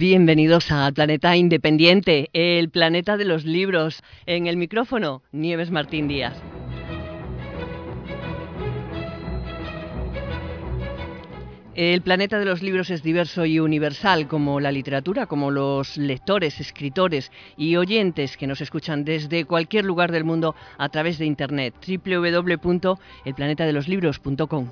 Bienvenidos a Planeta Independiente, el planeta de los libros. En el micrófono, Nieves Martín Díaz. El planeta de los libros es diverso y universal, como la literatura, como los lectores, escritores y oyentes que nos escuchan desde cualquier lugar del mundo a través de internet, www.elplanetadeloslibros.com.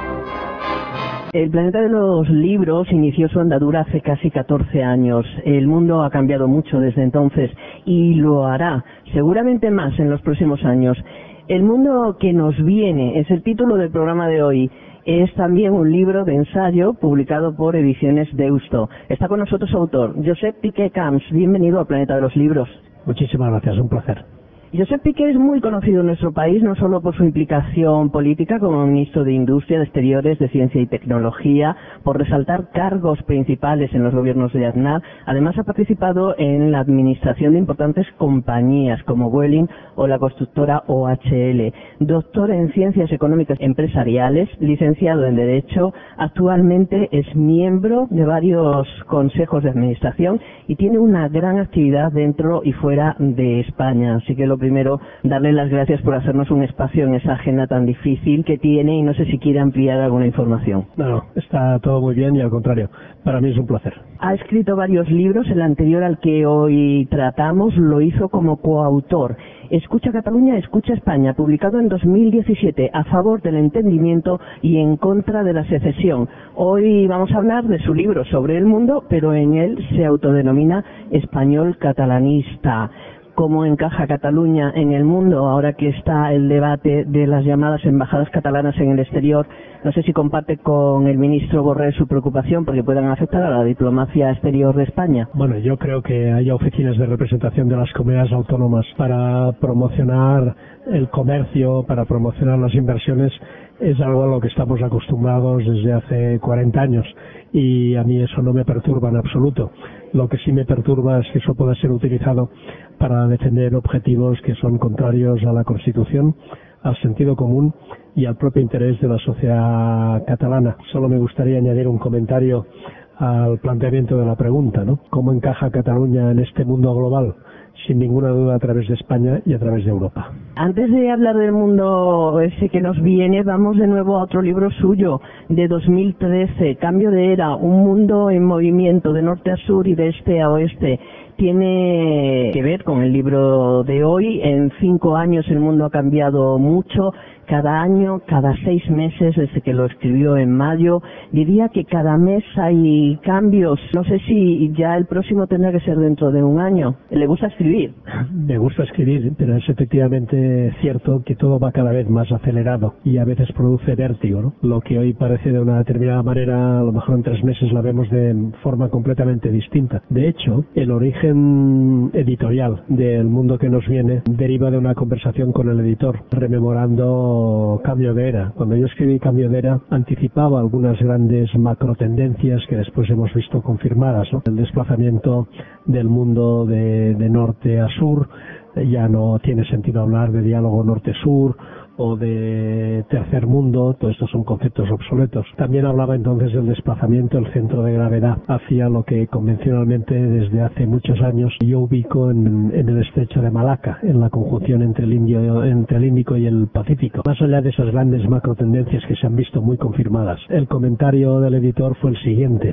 El planeta de los libros inició su andadura hace casi 14 años. El mundo ha cambiado mucho desde entonces y lo hará, seguramente más en los próximos años. El mundo que nos viene es el título del programa de hoy. Es también un libro de ensayo publicado por Ediciones Deusto. Está con nosotros su autor, Josep Piqué Camps. Bienvenido al Planeta de los Libros. Muchísimas gracias, un placer. Josep Piqué es muy conocido en nuestro país, no solo por su implicación política como ministro de Industria, de Exteriores, de Ciencia y Tecnología, por resaltar cargos principales en los gobiernos de Aznar. Además ha participado en la administración de importantes compañías como Vueling o la constructora OHL. Doctor en Ciencias Económicas Empresariales, licenciado en Derecho, actualmente es miembro de varios consejos de administración y tiene una gran actividad dentro y fuera de España. Así que lo primero, darle las gracias por hacernos un espacio en esa agenda tan difícil que tiene y no sé si quiere ampliar alguna información. No, está todo muy bien y al contrario, para mí es un placer. Ha escrito varios libros, el anterior al que hoy tratamos lo hizo como coautor. Escucha Cataluña, Escucha España, publicado en 2017, a favor del entendimiento y en contra de la secesión. Hoy vamos a hablar de su libro sobre el mundo, pero en él se autodenomina español catalanista. ¿Cómo encaja Cataluña en el mundo ahora que está el debate de las llamadas embajadas catalanas en el exterior? No sé si comparte con el ministro Borrell su preocupación porque puedan afectar a la diplomacia exterior de España. Bueno, yo creo que haya oficinas de representación de las comunidades autónomas para promocionar el comercio, para promocionar las inversiones, es algo a lo que estamos acostumbrados desde hace 40 años y a mí eso no me perturba en absoluto. Lo que sí me perturba es que eso pueda ser utilizado para defender objetivos que son contrarios a la Constitución, al sentido común y al propio interés de la sociedad catalana. Solo me gustaría añadir un comentario al planteamiento de la pregunta, ¿no? ¿Cómo encaja Cataluña en este mundo global? Sin ninguna duda a través de España y a través de Europa. Antes de hablar del mundo ese que nos viene, vamos de nuevo a otro libro suyo, de 2013, Cambio de Era, un mundo en movimiento, de norte a sur y de este a oeste. Tiene que ver con el libro de hoy. En 5 años el mundo ha cambiado mucho. Cada año, cada 6 meses, desde que lo escribió en mayo, diría que cada mes hay cambios. No sé si ya el próximo tendrá que ser dentro de un año. ¿Le gusta escribir? Me gusta escribir, pero es efectivamente cierto que todo va cada vez más acelerado y a veces produce vértigo, ¿no? Lo que hoy parece de una determinada manera, a lo mejor en 3 meses la vemos de forma completamente distinta. De hecho, el origen editorial del mundo que nos viene deriva de una conversación con el editor, rememorando Cambio de Era. Cuando yo escribí Cambio de Era, anticipaba algunas grandes macro tendencias que después hemos visto confirmadas, ¿no? El desplazamiento del mundo de norte a sur, ya no tiene sentido hablar de diálogo norte-sur o de tercer mundo, todos estos son conceptos obsoletos. También hablaba entonces del desplazamiento del centro de gravedad hacia lo que convencionalmente desde hace muchos años yo ubico en el estrecho de Malaca, en la conjunción entre el Índico y el Pacífico. Más allá de esas grandes macro tendencias que se han visto muy confirmadas, el comentario del editor fue el siguiente: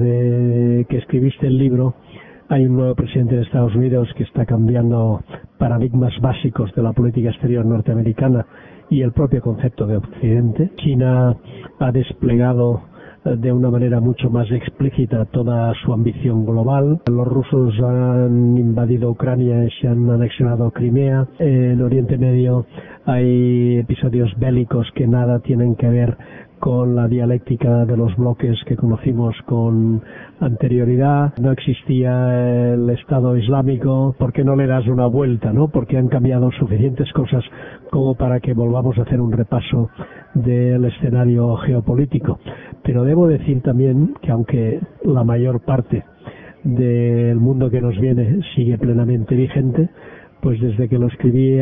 desde que escribiste el libro, hay un nuevo presidente de Estados Unidos que está cambiando paradigmas básicos de la política exterior norteamericana y el propio concepto de Occidente. China ha desplegado de una manera mucho más explícita toda su ambición global. Los rusos han invadido Ucrania y se han anexionado Crimea. En Oriente Medio hay episodios bélicos que nada tienen que ver con la dialéctica de los bloques que conocimos con anterioridad. No existía el Estado Islámico. ¿Por qué no le das una vuelta, no? Porque han cambiado suficientes cosas como para que volvamos a hacer un repaso del escenario geopolítico. Pero debo decir también que aunque la mayor parte del mundo que nos viene sigue plenamente vigente, pues desde que lo escribí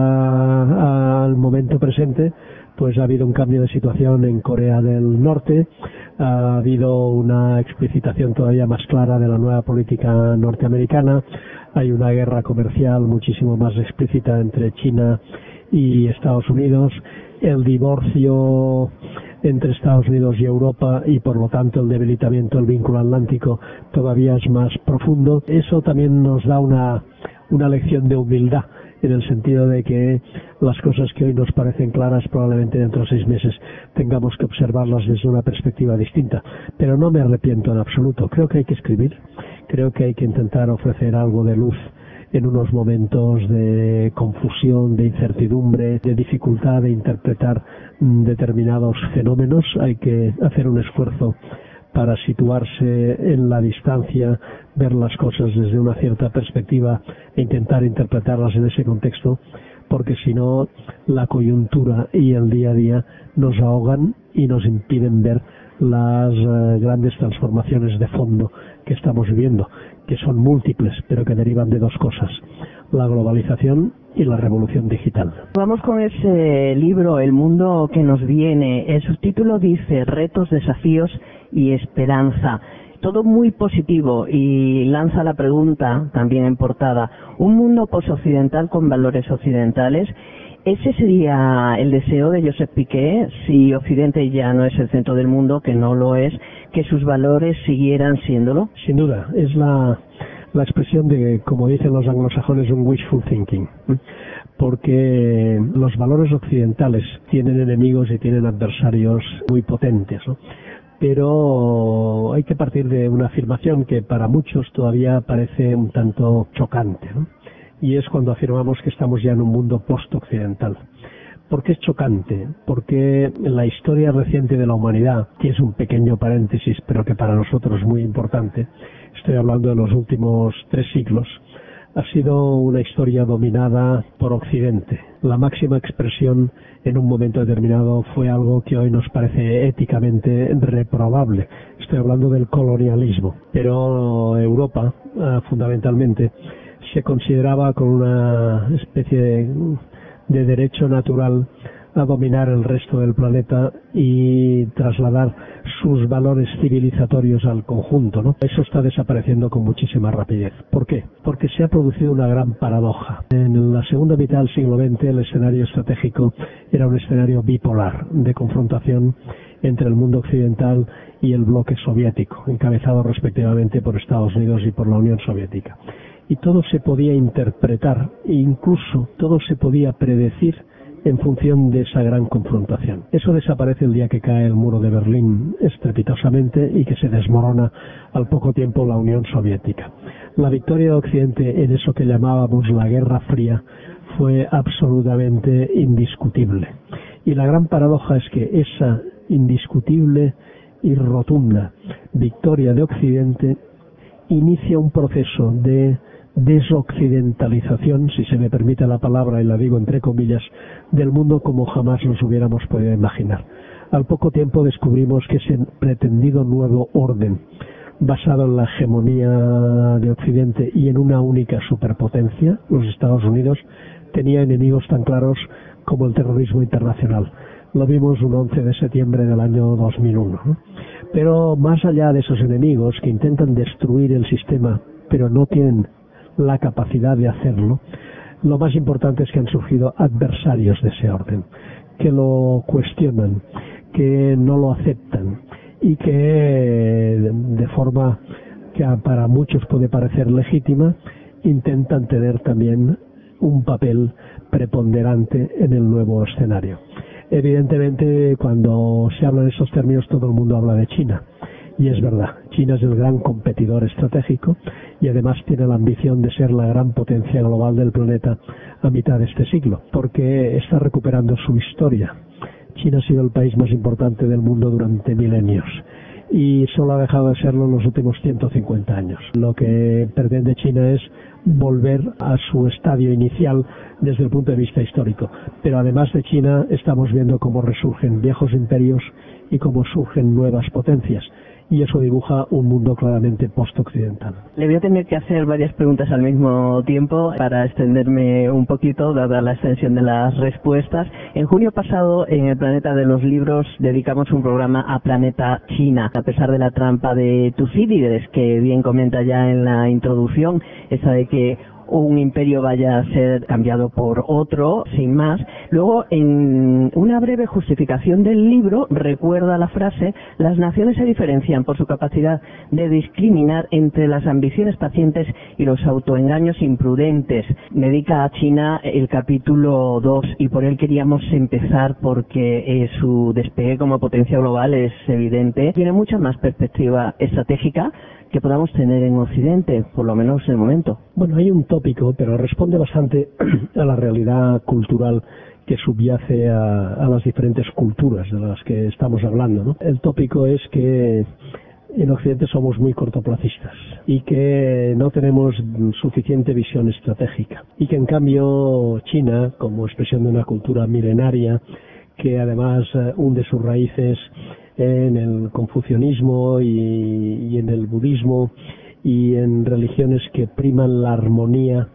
hasta al momento presente, pues ha habido un cambio de situación en Corea del Norte, ha habido una explicitación todavía más clara de la nueva política norteamericana, hay una guerra comercial muchísimo más explícita entre China y Estados Unidos, el divorcio entre Estados Unidos y Europa y por lo tanto el debilitamiento del vínculo atlántico todavía es más profundo. Eso también nos da una lección de humildad, en el sentido de que las cosas que hoy nos parecen claras probablemente dentro de 6 meses tengamos que observarlas desde una perspectiva distinta. Pero no me arrepiento en absoluto. Creo que hay que escribir, creo que hay que intentar ofrecer algo de luz en unos momentos de confusión, de incertidumbre, de dificultad de interpretar determinados fenómenos. Hay que hacer un esfuerzo para situarse en la distancia, ver las cosas desde una cierta perspectiva e intentar interpretarlas en ese contexto, porque si no, la coyuntura y el día a día nos ahogan y nos impiden ver las grandes transformaciones de fondo que estamos viviendo, que son múltiples, pero que derivan de 2 cosas: la globalización y la revolución digital. Vamos con ese libro, El mundo que nos viene. El subtítulo dice Retos, desafíos y esperanza. Todo muy positivo, y lanza la pregunta, también en portada: ¿un mundo posoccidental con valores occidentales? ¿Ese sería el deseo de Josep Piqué, si Occidente ya no es el centro del mundo, que no lo es, que sus valores siguieran siéndolo? Sin duda, es la expresión de, como dicen los anglosajones, un wishful thinking, porque los valores occidentales tienen enemigos y tienen adversarios muy potentes, ¿no? Pero hay que partir de una afirmación que para muchos todavía parece un tanto chocante, ¿no? Y es cuando afirmamos que estamos ya en un mundo post-occidental. ¿Por qué es chocante? Porque la historia reciente de la humanidad, que es un pequeño paréntesis, pero que para nosotros es muy importante, estoy hablando de los últimos 3 siglos, ha sido una historia dominada por Occidente. La máxima expresión en un momento determinado fue algo que hoy nos parece éticamente reprobable. Estoy hablando del colonialismo. Pero Europa, fundamentalmente, se consideraba con una especie de derecho natural a dominar el resto del planeta y trasladar sus valores civilizatorios al conjunto, ¿no? Eso está desapareciendo con muchísima rapidez. ¿Por qué? Porque se ha producido una gran paradoja. En la segunda mitad del siglo XX el escenario estratégico era un escenario bipolar de confrontación entre el mundo occidental y el bloque soviético, encabezado respectivamente por Estados Unidos y por la Unión Soviética. Y todo se podía interpretar e incluso todo se podía predecir en función de esa gran confrontación. Eso desaparece el día que cae el muro de Berlín estrepitosamente y que se desmorona al poco tiempo la Unión Soviética. La victoria de Occidente en eso que llamábamos la Guerra Fría fue absolutamente indiscutible. Y la gran paradoja es que esa indiscutible y rotunda victoria de Occidente inicia un proceso de desoccidentalización, si se me permite la palabra y la digo entre comillas, del mundo como jamás nos hubiéramos podido imaginar. Al poco tiempo descubrimos que ese pretendido nuevo orden, basado en la hegemonía de Occidente y en una única superpotencia, los Estados Unidos, tenía enemigos tan claros como el terrorismo internacional. Lo vimos un 11 de septiembre del año 2001, ¿no? Pero más allá de esos enemigos que intentan destruir el sistema, pero no tienen la capacidad de hacerlo, lo más importante es que han surgido adversarios de ese orden, que lo cuestionan, que no lo aceptan y que de forma que para muchos puede parecer legítima, intentan tener también un papel preponderante en el nuevo escenario. Evidentemente, cuando se habla en esos términos, todo el mundo habla de China. Y es verdad, China es el gran competidor estratégico y además tiene la ambición de ser la gran potencia global del planeta a mitad de este siglo, porque está recuperando su historia. China ha sido el país más importante del mundo durante milenios y solo ha dejado de serlo en los últimos 150 años. Lo que pretende China es volver a su estadio inicial desde el punto de vista histórico. Pero además de China, estamos viendo cómo resurgen viejos imperios y cómo surgen nuevas potencias. y eso dibuja un mundo claramente post-occidental. Le voy a tener que hacer varias preguntas al mismo tiempo para extenderme un poquito, dada la extensión de las respuestas. En junio pasado, en el Planeta de los Libros, dedicamos un programa a Planeta China. A pesar de la trampa de Tucídides, que bien comenta ya en la introducción, esa de que un imperio vaya a ser cambiado por otro, sin más. Luego, en una breve justificación del libro, recuerda la frase: las naciones se diferencian por su capacidad de discriminar entre las ambiciones pacientes y los autoengaños imprudentes. Dedica a China el capítulo 2 y por él queríamos empezar porque su despegue como potencia global es evidente. Tiene mucha más perspectiva estratégica que podamos tener en Occidente, por lo menos en el momento. Bueno, hay un tópico, pero responde bastante a la realidad cultural que subyace a las diferentes culturas de las que estamos hablando, ¿no? El tópico es que en Occidente somos muy cortoplacistas y que no tenemos suficiente visión estratégica, y que en cambio China, como expresión de una cultura milenaria que además hunde sus raíces en el confucianismo y en el budismo y en religiones que priman la armonía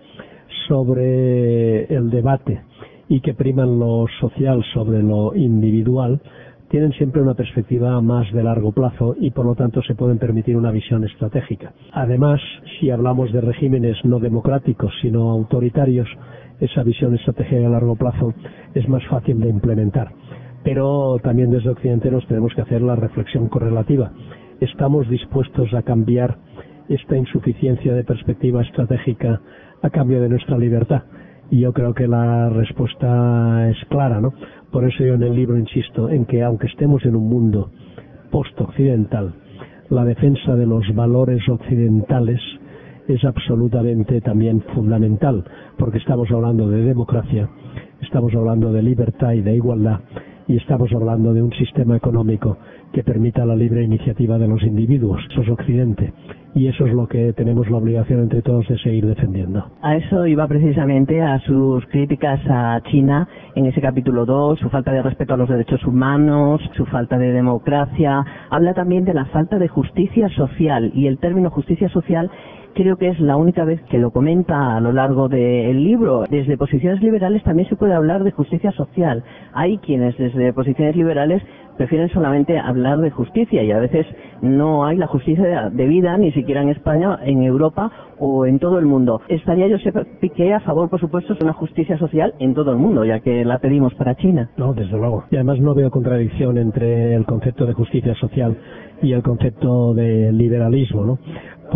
sobre el debate y que priman lo social sobre lo individual, tienen siempre una perspectiva más de largo plazo y por lo tanto se pueden permitir una visión estratégica. Además, si hablamos de regímenes no democráticos sino autoritarios, esa visión estratégica a largo plazo es más fácil de implementar. Pero también desde Occidente nos tenemos que hacer la reflexión correlativa. ¿Estamos dispuestos a cambiar esta insuficiencia de perspectiva estratégica a cambio de nuestra libertad? Y yo creo que la respuesta es clara, ¿no? Por eso yo en el libro insisto en que aunque estemos en un mundo post-occidental, la defensa de los valores occidentales es absolutamente también fundamental, porque estamos hablando de democracia, estamos hablando de libertad y de igualdad, y estamos hablando de un sistema económico que permita la libre iniciativa de los individuos. Eso es Occidente, y eso es lo que tenemos la obligación entre todos de seguir defendiendo. A eso iba precisamente, a sus críticas a China en ese capítulo 2, su falta de respeto a los derechos humanos, su falta de democracia. Habla también de la falta de justicia social, y el término justicia social creo que es la única vez que lo comenta a lo largo del libro. Desde posiciones liberales también se puede hablar de justicia social. Hay quienes desde posiciones liberales prefieren solamente hablar de justicia, y a veces no hay la justicia debida ni siquiera en España, en Europa o en todo el mundo. Estaría Josep Piqué a favor, por supuesto, de una justicia social en todo el mundo, ya que la pedimos para China. No, desde luego. Y además no veo contradicción entre el concepto de justicia social y el concepto de liberalismo, ¿no?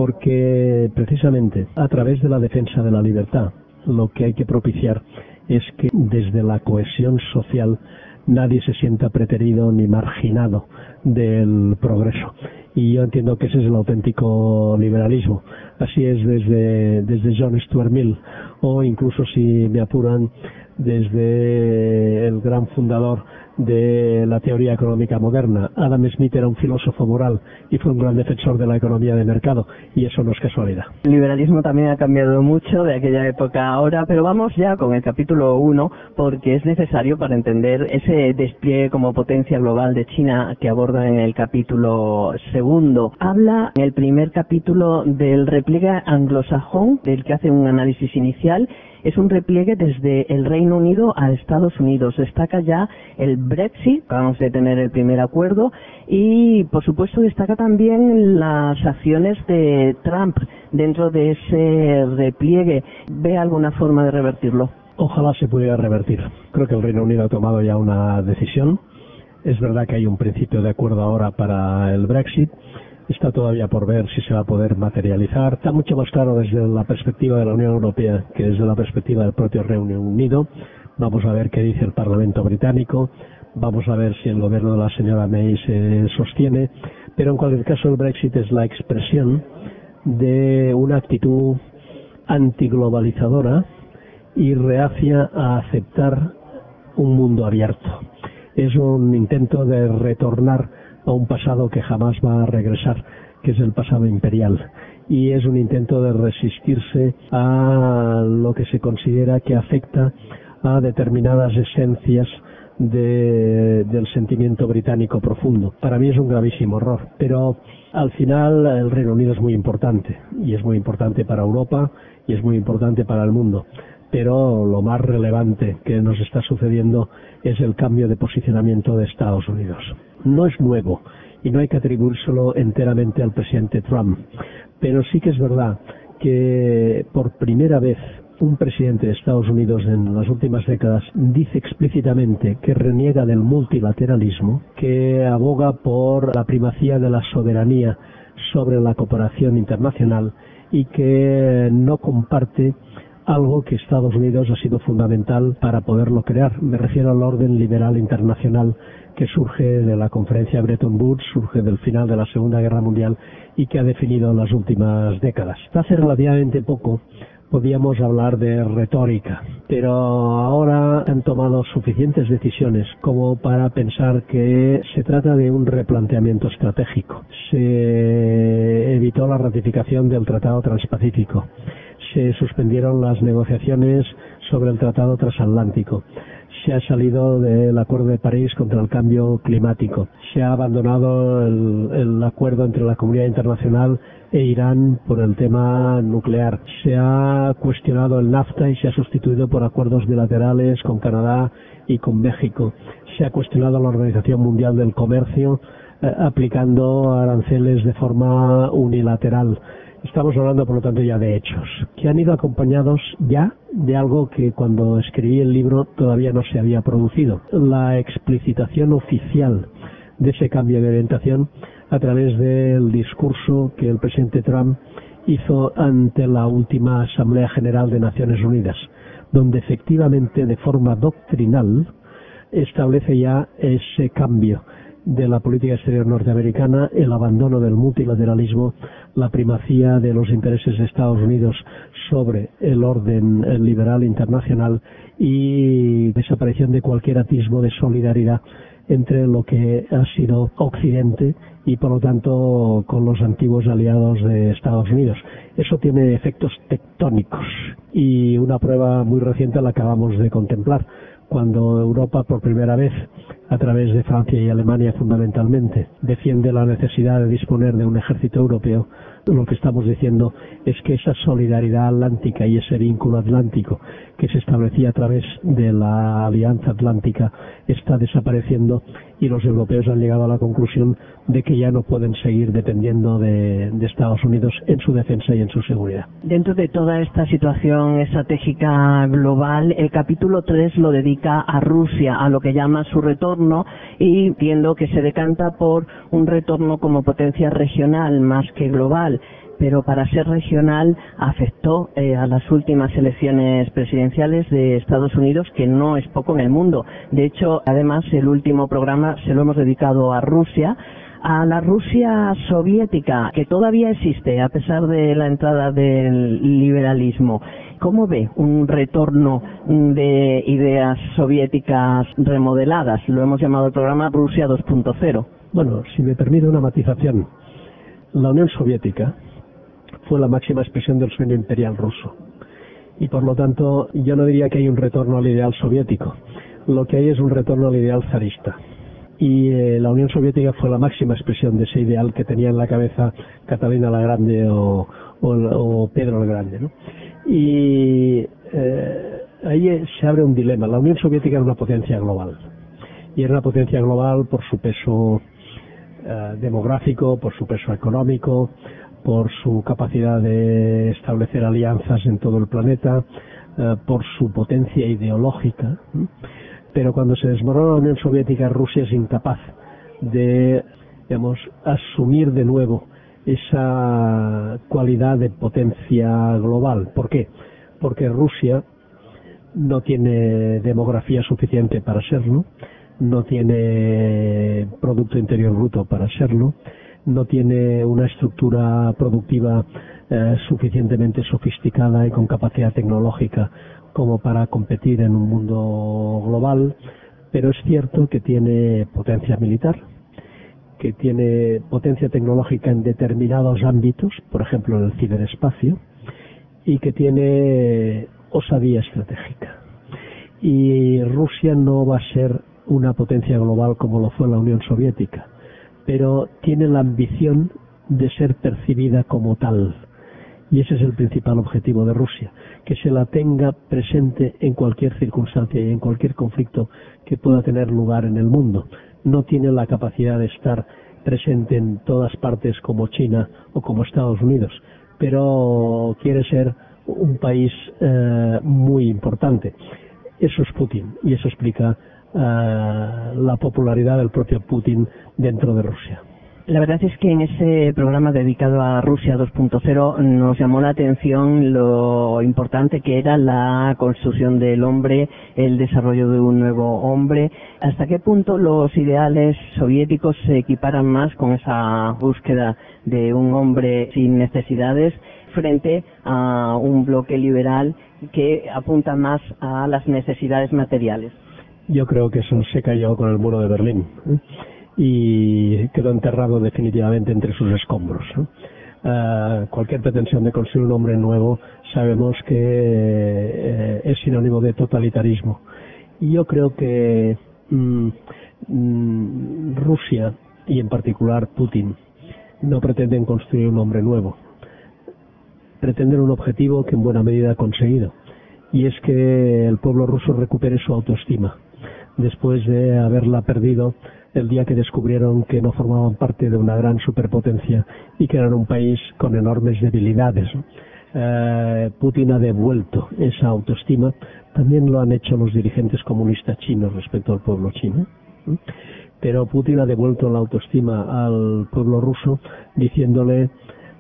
Porque precisamente a través de la defensa de la libertad lo que hay que propiciar es que desde la cohesión social nadie se sienta preterido ni marginado del progreso. Y yo entiendo que ese es el auténtico liberalismo. Así es desde John Stuart Mill, o incluso, si me apuran, desde el gran fundador de la teoría económica moderna. Adam Smith era un filósofo moral y fue un gran defensor de la economía de mercado, y eso no es casualidad. El liberalismo también ha cambiado mucho de aquella época a ahora, pero vamos ya con el capítulo 1, porque es necesario para entender ese despliegue como potencia global de China que aborda en el capítulo 2. Habla en el primer capítulo del repliegue anglosajón, del que hace un análisis inicial. Es un repliegue desde el Reino Unido a Estados Unidos. Destaca ya el Brexit, acabamos de tener el primer acuerdo, y por supuesto destaca también las acciones de Trump dentro de ese repliegue. ¿Ve alguna forma de revertirlo? Ojalá se pudiera revertir. Creo que el Reino Unido ha tomado ya una decisión. Es verdad que hay un principio de acuerdo ahora para el Brexit. Está todavía por ver si se va a poder materializar. Está mucho más claro desde la perspectiva de la Unión Europea que desde la perspectiva del propio Reino Unido. Vamos a ver qué dice el Parlamento británico. Vamos a ver si el gobierno de la señora May se sostiene. Pero en cualquier caso, el Brexit es la expresión de una actitud antiglobalizadora y reacia a aceptar un mundo abierto. Es un intento de retornar a un pasado que jamás va a regresar, que es el pasado imperial, y es un intento de resistirse a lo que se considera que afecta a determinadas esencias del sentimiento británico profundo. Para mí es un gravísimo error, pero Al final el Reino Unido es muy importante, y es muy importante para Europa, y es muy importante para el mundo. Pero lo más relevante que nos está sucediendo es el cambio de posicionamiento de Estados Unidos. No es nuevo y no hay que atribuírselo enteramente al presidente Trump, pero sí que es verdad que por primera vez un presidente de Estados Unidos en las últimas décadas dice explícitamente que reniega del multilateralismo, que aboga por la primacía de la soberanía sobre la cooperación internacional y que no comparte algo que Estados Unidos ha sido fundamental para poderlo crear. Me refiero al orden liberal internacional que surge de la conferencia Bretton Woods, surge del final de la Segunda Guerra Mundial y que ha definido las últimas décadas. Hace relativamente poco podíamos hablar de retórica, pero ahora han tomado suficientes decisiones como para pensar que se trata de un replanteamiento estratégico. Se evitó la ratificación del Tratado Transpacífico. Se suspendieron las negociaciones sobre el Tratado Transatlántico. Se ha salido del Acuerdo de París contra el cambio climático. Se ha abandonado el acuerdo entre la comunidad internacional e Irán por el tema nuclear. Se ha cuestionado el NAFTA y se ha sustituido por acuerdos bilaterales con Canadá y con México. Se ha cuestionado la Organización Mundial del Comercio aplicando aranceles de forma unilateral. Estamos hablando, por lo tanto, ya de hechos, que han ido acompañados ya de algo que cuando escribí el libro todavía no se había producido. La explicitación oficial de ese cambio de orientación a través del discurso que el presidente Trump hizo ante la última Asamblea General de Naciones Unidas, donde efectivamente de forma doctrinal establece ya ese cambio de la política exterior norteamericana, el abandono del multilateralismo, la primacía de los intereses de Estados Unidos sobre el orden liberal internacional y desaparición de cualquier atisbo de solidaridad entre lo que ha sido Occidente y por lo tanto con los antiguos aliados de Estados Unidos. Eso tiene efectos tectónicos y una prueba muy reciente la acabamos de contemplar cuando Europa por primera vez, a través de Francia y Alemania fundamentalmente, defiende la necesidad de disponer de un ejército europeo. Lo que estamos diciendo es que esa solidaridad atlántica y ese vínculo atlántico que se establecía a través de la Alianza Atlántica está desapareciendo y los europeos han llegado a la conclusión de que ya no pueden seguir dependiendo de Estados Unidos en su defensa y en su seguridad. Dentro de toda esta situación estratégica global, el capítulo 3 lo dedica a Rusia, a lo que llama su retorno, y entiendo que se decanta por un retorno como potencia regional más que global. Pero para ser regional afectó a las últimas elecciones presidenciales de Estados Unidos, que no es poco en el mundo. De hecho, además, el último programa se lo hemos dedicado a Rusia, a la Rusia soviética, que todavía existe a pesar de la entrada del liberalismo. ¿Cómo ve un retorno de ideas soviéticas remodeladas? Lo hemos llamado el programa Rusia 2.0. Bueno, si me permite una matización, la Unión Soviética fue la máxima expresión del sueño imperial ruso. Y por lo tanto, yo no diría que hay un retorno al ideal soviético. Lo que hay es un retorno al ideal zarista. Y la Unión Soviética fue la máxima expresión de ese ideal que tenía en la cabeza Catalina la Grande o Pedro el Grande, ¿no? Y ahí se abre un dilema. La Unión Soviética era una potencia global. Y era una potencia global por su peso demográfico, por su peso económico, por su capacidad de establecer alianzas en todo el planeta, por su potencia ideológica. Pero cuando se desmorona la Unión Soviética, Rusia es incapaz de, asumir de nuevo esa cualidad de potencia global. ¿Por qué? Porque Rusia no tiene demografía suficiente para serlo, no tiene Producto Interior Bruto para serlo, no tiene una estructura productiva suficientemente sofisticada y con capacidad tecnológica como para competir en un mundo global, pero es cierto que tiene potencia militar, que tiene potencia tecnológica en determinados ámbitos, por ejemplo en el ciberespacio, y que tiene osadía estratégica. Y Rusia no va a ser una potencia global como lo fue la Unión Soviética, pero tiene la ambición de ser percibida como tal. Y ese es el principal objetivo de Rusia, que se la tenga presente en cualquier circunstancia y en cualquier conflicto que pueda tener lugar en el mundo. No tiene la capacidad de estar presente en todas partes como China o como Estados Unidos, pero quiere ser un país muy importante. Eso es Putin, y eso explica la popularidad del propio Putin dentro de Rusia. La verdad es que en ese programa dedicado a Rusia 2.0 nos llamó la atención lo importante que era la construcción del hombre, el desarrollo de un nuevo hombre. ¿Hasta qué punto los ideales soviéticos se equiparan más con esa búsqueda de un hombre sin necesidades frente a un bloque liberal que apunta más a las necesidades materiales? Yo creo que eso se cayó con el muro de Berlín, y quedó enterrado definitivamente entre sus escombros. Cualquier pretensión de construir un hombre nuevo sabemos que es sinónimo de totalitarismo. Y yo creo que Rusia, y en particular Putin, no pretenden construir un hombre nuevo. Pretenden un objetivo que en buena medida ha conseguido, y es que el pueblo ruso recupere su autoestima, después de haberla perdido el día que descubrieron que no formaban parte de una gran superpotencia y que eran un país con enormes debilidades. Putin ha devuelto esa autoestima. También lo han hecho los dirigentes comunistas chinos respecto al pueblo chino. Pero Putin ha devuelto la autoestima al pueblo ruso diciéndole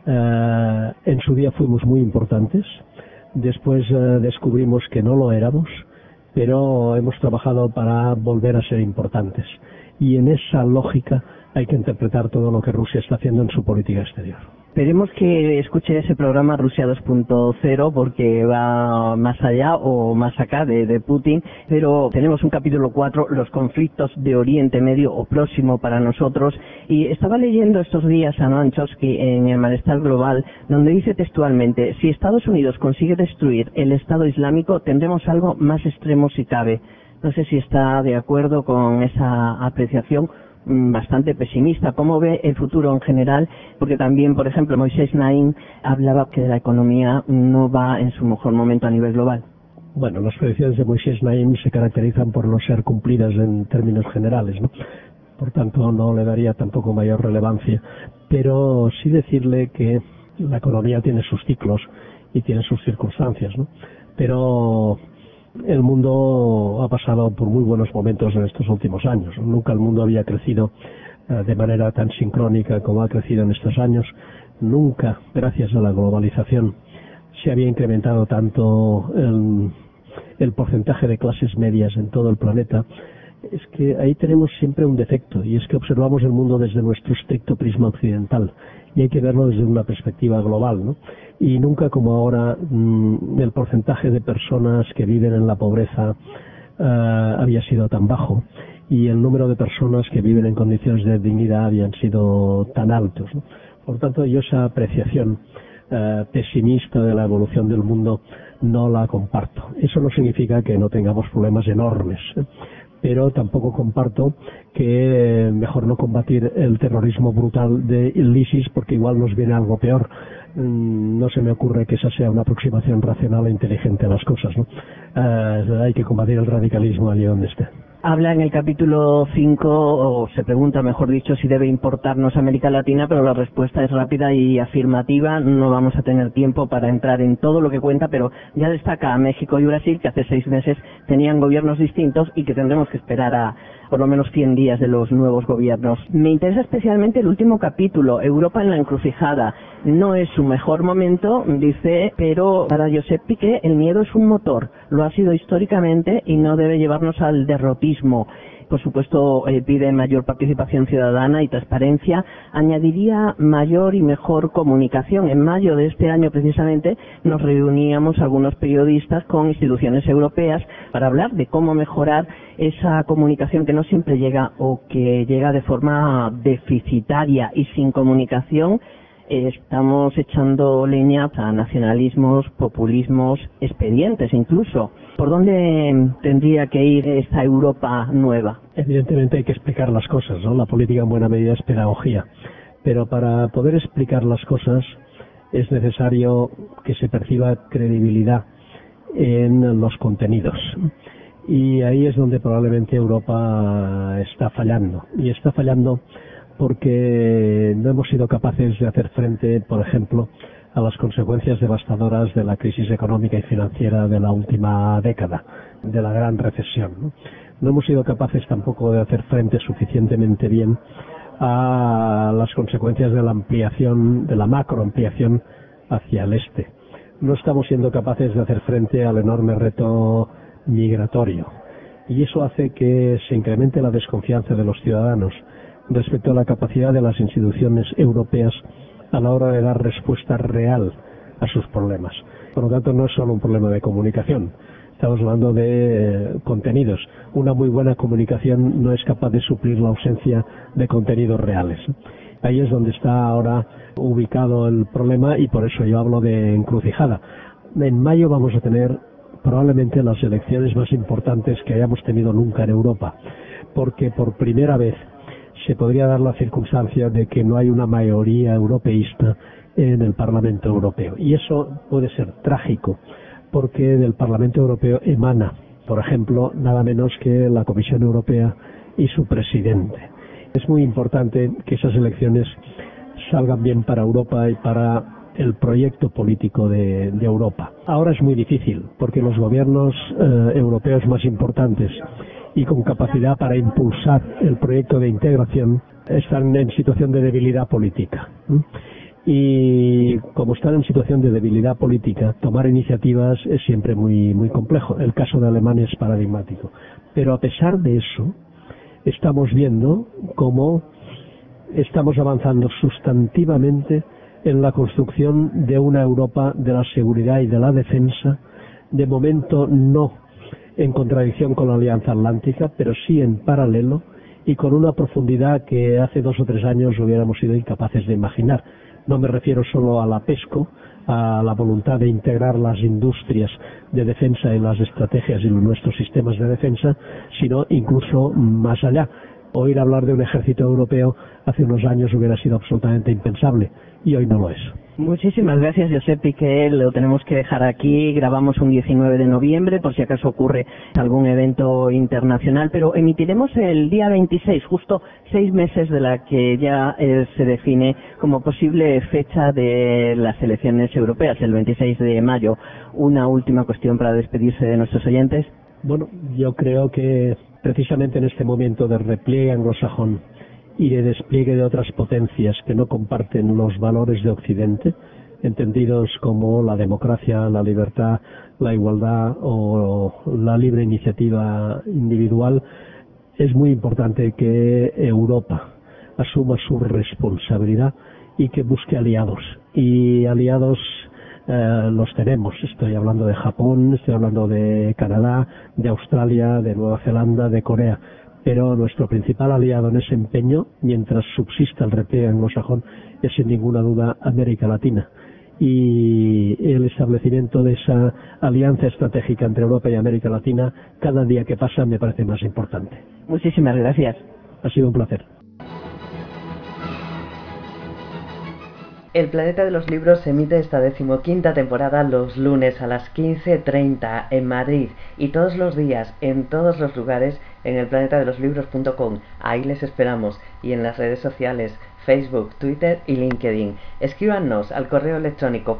en su día fuimos muy importantes, después descubrimos que no lo éramos, pero hemos trabajado para volver a ser importantes. Y en esa lógica hay que interpretar todo lo que Rusia está haciendo en su política exterior. Esperemos que escuche ese programa Rusia 2.0 porque va más allá o más acá de Putin, pero tenemos un capítulo 4, los conflictos de Oriente Medio o próximo para nosotros, y estaba leyendo estos días a Noam-Chomsky en El Malestar Global, donde dice textualmente: si Estados Unidos consigue destruir el Estado Islámico, tendremos algo más extremo si cabe. No sé si está de acuerdo con esa apreciación bastante pesimista. ¿Cómo ve el futuro en general? Porque también, por ejemplo, Moisés Naim hablaba que la economía no va en su mejor momento a nivel global. Bueno, las predicciones de Moisés Naim se caracterizan por no ser cumplidas en términos generales, ¿no? Por tanto, no le daría tampoco mayor relevancia. Pero sí decirle que la economía tiene sus ciclos y tiene sus circunstancias, ¿no? Pero el mundo ha pasado por muy buenos momentos en estos últimos años. Nunca el mundo había crecido de manera tan sincrónica como ha crecido en estos años. Nunca, gracias a la globalización, se había incrementado tanto el porcentaje de clases medias en todo el planeta. Es que ahí tenemos siempre un defecto, y es que observamos el mundo desde nuestro estricto prisma occidental, y hay que verlo desde una perspectiva global, ¿no? Y nunca como ahora el porcentaje de personas que viven en la pobreza había sido tan bajo, y el número de personas que viven en condiciones de dignidad habían sido tan altos, ¿no? Por tanto, yo esa apreciación pesimista de la evolución del mundo no la comparto. Eso no significa que no tengamos problemas enormes, pero tampoco comparto que mejor no combatir el terrorismo brutal de ISIS porque igual nos viene algo peor. No se me ocurre que esa sea una aproximación racional e inteligente a las cosas, ¿no? Hay que combatir el radicalismo allí donde esté. Habla en el capítulo 5, o se pregunta, mejor dicho, si debe importarnos América Latina, pero la respuesta es rápida y afirmativa. No vamos a tener tiempo para entrar en todo lo que cuenta, pero ya destaca a México y Brasil, que hace 6 meses tenían gobiernos distintos y que tendremos que esperar a por lo menos 100 días de los nuevos gobiernos. Me interesa especialmente el último capítulo, Europa en la encrucijada. No es su mejor momento, dice, pero para Josep Piqué el miedo es un motor, lo ha sido históricamente y no debe llevarnos al derrotismo. Por supuesto, pide mayor participación ciudadana y transparencia. Añadiría mayor y mejor comunicación. En mayo de este año, precisamente, nos reuníamos algunos periodistas con instituciones europeas para hablar de cómo mejorar esa comunicación que no siempre llega o que llega de forma deficitaria, y sin comunicación estamos echando leña a nacionalismos, populismos, expedientes incluso. ¿Por dónde tendría que ir esta Europa nueva? Evidentemente hay que explicar las cosas, ¿no? La política en buena medida es pedagogía, pero para poder explicar las cosas es necesario que se perciba credibilidad en los contenidos. Y ahí es donde probablemente Europa está fallando. Y está fallando porque no hemos sido capaces de hacer frente, por ejemplo, a las consecuencias devastadoras de la crisis económica y financiera de la última década, de la gran recesión. No hemos sido capaces tampoco de hacer frente suficientemente bien a las consecuencias de la ampliación, de la macroampliación hacia el este. No estamos siendo capaces de hacer frente al enorme reto migratorio, y eso hace que se incremente la desconfianza de los ciudadanos respecto a la capacidad de las instituciones europeas a la hora de dar respuesta real a sus problemas. Por lo tanto, no es solo un problema de comunicación, estamos hablando de contenidos. Una muy buena comunicación no es capaz de suplir la ausencia de contenidos reales. Ahí es donde está ahora ubicado el problema, y por eso yo hablo de encrucijada. En mayo vamos a tener probablemente las elecciones más importantes que hayamos tenido nunca en Europa, porque por primera vez se podría dar la circunstancia de que no hay una mayoría europeísta en el Parlamento Europeo. Y eso puede ser trágico, porque del Parlamento Europeo emana, por ejemplo, nada menos que la Comisión Europea y su presidente. Es muy importante que esas elecciones salgan bien para Europa y para el proyecto político de Europa. Ahora es muy difícil, porque los gobiernos europeos más importantes y con capacidad para impulsar el proyecto de integración están en situación de debilidad política. Y como están en situación de debilidad política, tomar iniciativas es siempre muy complejo. El caso de Alemania es paradigmático. Pero a pesar de eso, estamos viendo cómo estamos avanzando sustantivamente en la construcción de una Europa de la seguridad y de la defensa, de momento no en contradicción con la Alianza Atlántica, pero sí en paralelo y con una profundidad que hace 2 o 3 años hubiéramos sido incapaces de imaginar. No me refiero solo a la PESCO, a la voluntad de integrar las industrias de defensa en las estrategias y nuestros sistemas de defensa, sino incluso más allá. Oír hablar de un ejército europeo hace unos años hubiera sido absolutamente impensable, y hoy no lo es. Muchísimas gracias, Josep Piqué. Lo tenemos que dejar aquí. Grabamos un 19 de noviembre, por si acaso ocurre algún evento internacional, pero emitiremos el día 26, justo 6 meses de la que ya se define como posible fecha de las elecciones europeas, el 26 de mayo. Una última cuestión para despedirse de nuestros oyentes. Bueno, yo creo que precisamente en este momento de repliegue anglosajón y de despliegue de otras potencias que no comparten los valores de Occidente, entendidos como la democracia, la libertad, la igualdad o la libre iniciativa individual, es muy importante que Europa asuma su responsabilidad y que busque aliados. Y aliados los tenemos. Estoy hablando de Japón, estoy hablando de Canadá, de Australia, de Nueva Zelanda, de Corea. Pero nuestro principal aliado en ese empeño, mientras subsista el repliegue anglosajón, es sin ninguna duda América Latina. Y el establecimiento de esa alianza estratégica entre Europa y América Latina, cada día que pasa me parece más importante. Muchísimas gracias. Ha sido un placer. El Planeta de los Libros emite esta 15ª temporada los lunes a las 15:30 en Madrid y todos los días, en todos los lugares, en elplanetadeloslibros.com. Ahí les esperamos, y en las redes sociales Facebook, Twitter y LinkedIn. Escríbanos al correo electrónico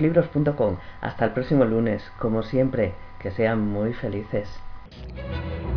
participación@elplanetadeloslibros.com. Hasta el próximo lunes, como siempre, que sean muy felices.